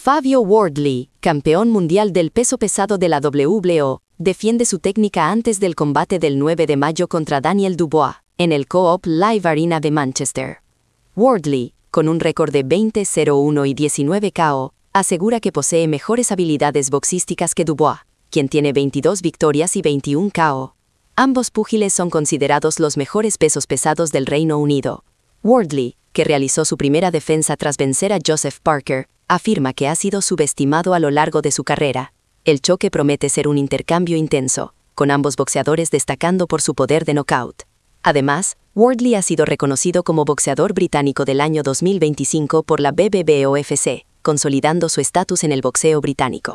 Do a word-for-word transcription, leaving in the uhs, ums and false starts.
Fabio Wardley, campeón mundial del peso pesado de la W B O, defiende su técnica antes del combate del nueve de mayo contra Daniel Dubois, en el Co-op Live Arena de Manchester. Wardley, con un récord de veinte cero uno y diecinueve K O, asegura que posee mejores habilidades boxísticas que Dubois, quien tiene veintidós victorias y veintiún K O. Ambos púgiles son considerados los mejores pesos pesados del Reino Unido. Wardley, que realizó su primera defensa tras vencer a Joseph Parker, afirma que ha sido subestimado a lo largo de su carrera. El choque promete ser un intercambio intenso, con ambos boxeadores destacando por su poder de knockout. Además, Wardley ha sido reconocido como boxeador británico del año dos mil veinticinco por la B B B O F C, consolidando su estatus en el boxeo británico.